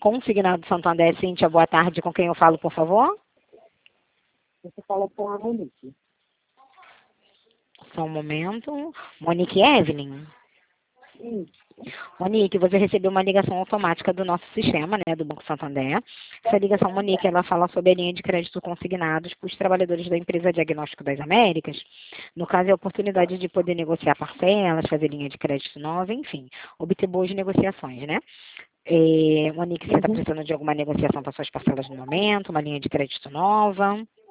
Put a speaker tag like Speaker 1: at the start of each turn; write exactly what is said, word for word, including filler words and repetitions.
Speaker 1: Consignado Santander, Cíntia, boa tarde. Com quem eu falo, por favor?
Speaker 2: Você fala com a Monique.
Speaker 1: Só um momento. Monique Evelyn.
Speaker 2: Isso.
Speaker 1: Monique, você recebeu uma ligação automática do nosso sistema, né, do Banco Santander. Essa ligação, Monique, ela fala sobre a linha de crédito consignados para os trabalhadores da empresa Diagnóstico das Américas. No caso, é a oportunidade de poder negociar parcelas, fazer linha de crédito nova, enfim, obter boas negociações, né? É, Monique, você está
Speaker 2: Uhum.
Speaker 1: precisando de alguma negociação para suas parcelas no momento, uma linha de crédito nova?